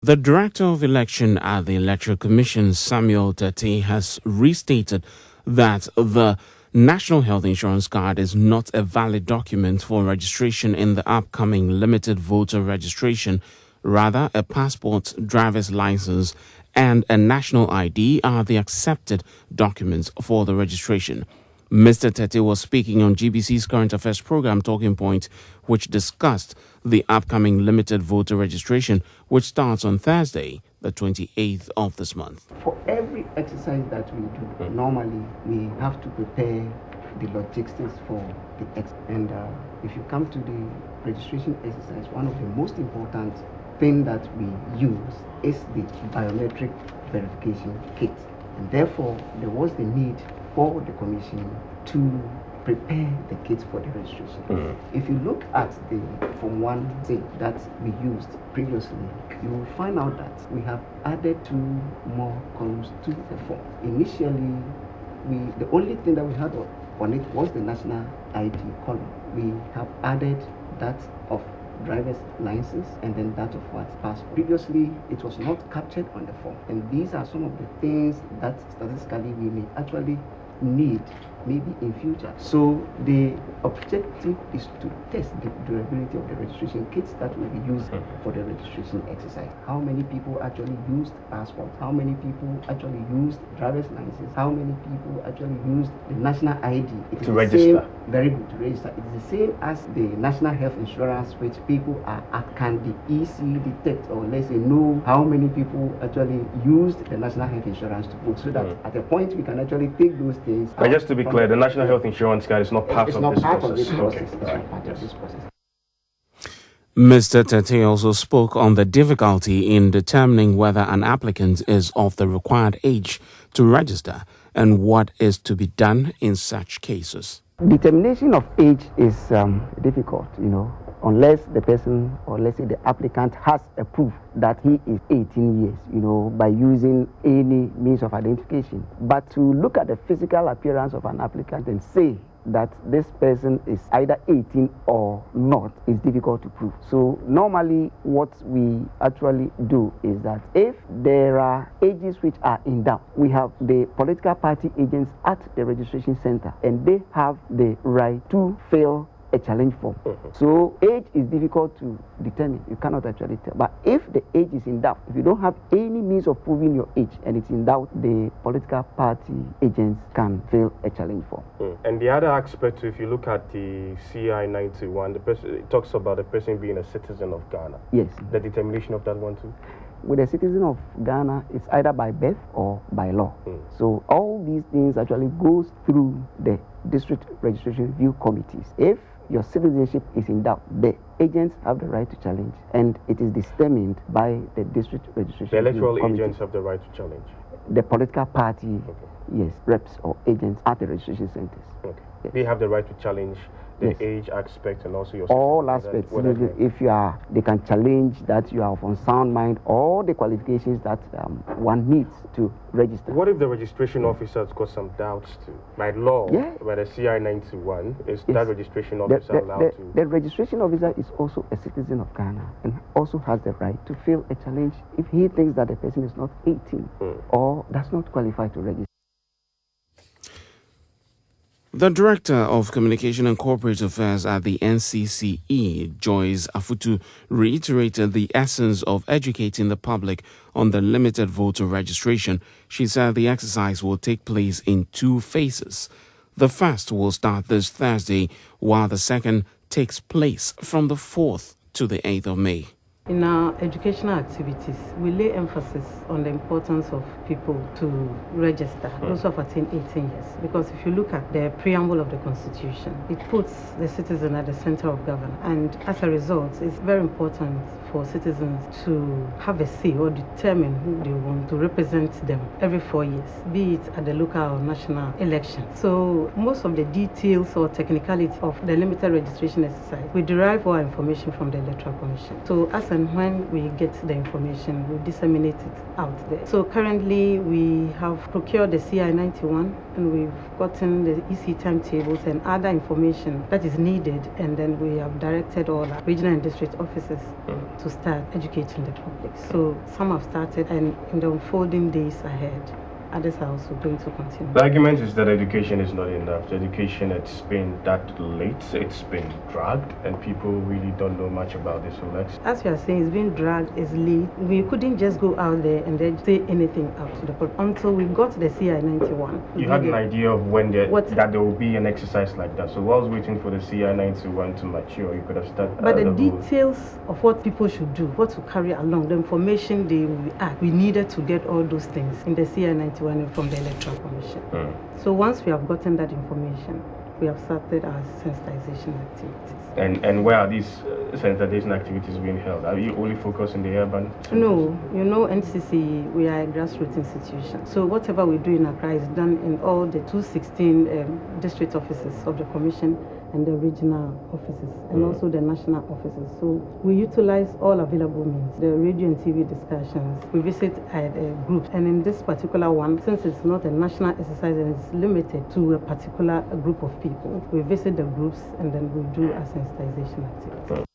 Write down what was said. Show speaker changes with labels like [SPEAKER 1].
[SPEAKER 1] The Director of Election at the Electoral Commission, Samuel Tete, has restated that the National Health Insurance Card is not a valid document for registration in the upcoming limited voter registration. Rather, a passport, driver's license, and a national ID are the accepted documents for the registration. Mr. Tete was speaking on GBC's Current Affairs program Talking Point, which discussed the upcoming limited voter registration, which starts on Thursday, the 28th of this month.
[SPEAKER 2] For every exercise that we do, normally we have to prepare the logistics for the exercise. And if you come to the registration exercise, one of the most important things that we use is the biometric verification kit. And therefore, there was the need for the commission to prepare the kits for the registration. If you look at the Form 1 that we used previously, you will find out that we have added 2 more columns to the form. Initially, the only thing that we had on it was the national ID column. We have added that of driver's license and then that of what passport. Previously, it was not captured on the form. And these are some of the things that statistically we may actually need maybe in future. So the objective is to test the durability of the registration kits that will be used for the registration exercise. How many people actually used passport? How many people actually used driver's license? How many people actually used the national ID?
[SPEAKER 3] To register.
[SPEAKER 2] Very good, to register. It's the same as the national health insurance, which people are at. Can the EC detect, or let's say know how many people actually used the national health insurance to vote, so that at a point we can actually take those things.
[SPEAKER 3] But just to be clear, the National Health Insurance Card is not part of this process.
[SPEAKER 2] It's not part of this process.
[SPEAKER 1] Mr. Tete also spoke on the difficulty in determining whether an applicant is of the required age to register and what is to be done in such cases.
[SPEAKER 2] Determination of age is difficult, unless the person, or let's say the applicant, has a proof that he is 18 years, by using any means of identification. But to look at the physical appearance of an applicant and say that this person is either 18 or not is difficult to prove. So normally what we actually do is that if there are ages which are in doubt, we have the political party agents at the registration center, and they have the right to fill a challenge form. So age is difficult to determine. You cannot actually tell. But if the age is in doubt, if you don't have any means of proving your age and it's in doubt, the political party agents can fill a challenge form.
[SPEAKER 3] And the other aspect, if you look at the CI 91, it talks about the person being a citizen of Ghana.
[SPEAKER 2] Yes.
[SPEAKER 3] The determination of that one too?
[SPEAKER 2] With a citizen of Ghana, it's either by birth or by law. So all these things actually goes through the district registration review committees. If your citizenship is in doubt, the agents have the right to challenge, and it is determined by the district registration.
[SPEAKER 3] The electoral agents have the right to challenge.
[SPEAKER 2] The political party, yes, reps or agents at the registration centers.
[SPEAKER 3] Yes. They have the right to challenge the age aspect and also your
[SPEAKER 2] all aspects. If you are, they can challenge that you are of unsound mind, all the qualifications that one needs to register.
[SPEAKER 3] What if the registration officer has got some doubts too? By law, by the CI 91, is that registration officer allowed to?
[SPEAKER 2] The registration officer is also a citizen of Ghana and also has the right to fill a challenge if he thinks that the person is not 18 or does not qualify to register.
[SPEAKER 1] The Director of Communication and Corporate Affairs at the NCCE, Joyce Afutu, reiterated the essence of educating the public on the limited voter registration. She said the exercise will take place in 2 phases. The first will start this Thursday, while the second takes place from the 4th to the 8th of May.
[SPEAKER 4] In our educational activities, we lay emphasis on the importance of people to register, those who have attained 18 years. Because if you look at the preamble of the Constitution, it puts the citizen at the center of government. And as a result, it's very important for citizens to have a say or determine who they want to represent them every 4 years, be it at the local or national election. So most of the details or technicalities of the limited registration exercise, we derive our information from the Electoral Commission. So as and when we get the information, we disseminate it out there. So currently we have procured the CI 91 and we've gotten the EC timetables and other information that is needed, and then we have directed all our regional and district offices to start educating the public. So some have started, and in the unfolding days ahead, others are also going to continue.
[SPEAKER 3] The argument is that education is not enough. The education, it's been that late, it's been dragged, and people really don't know much about this election.
[SPEAKER 4] As you are saying, it's been dragged, it's late. We couldn't just go out there and then say anything out to the public until we got the CI 91.
[SPEAKER 3] You had an idea of when that there will be an exercise like that. So while waiting for the CI 91 to mature, you could have started.
[SPEAKER 4] But the details of what people should do, what to carry along, the information they will act, we needed to get all those things in the CI 91 from the Electoral Commission. So once we have gotten that information, we have started our sensitization activities.
[SPEAKER 3] And where are these sensitization activities being held? Are you only focused in the urban?
[SPEAKER 4] No, you know, NCC, we are a grassroots institution. So whatever we do in Accra is done in all the 216 district offices of the Commission and the regional offices and also the national offices. So we utilize all available means, the radio and TV discussions. We visit groups, and in this particular one, since it's not a national exercise and it's limited to a particular group of people, we visit the groups and then we do a sensitization activity.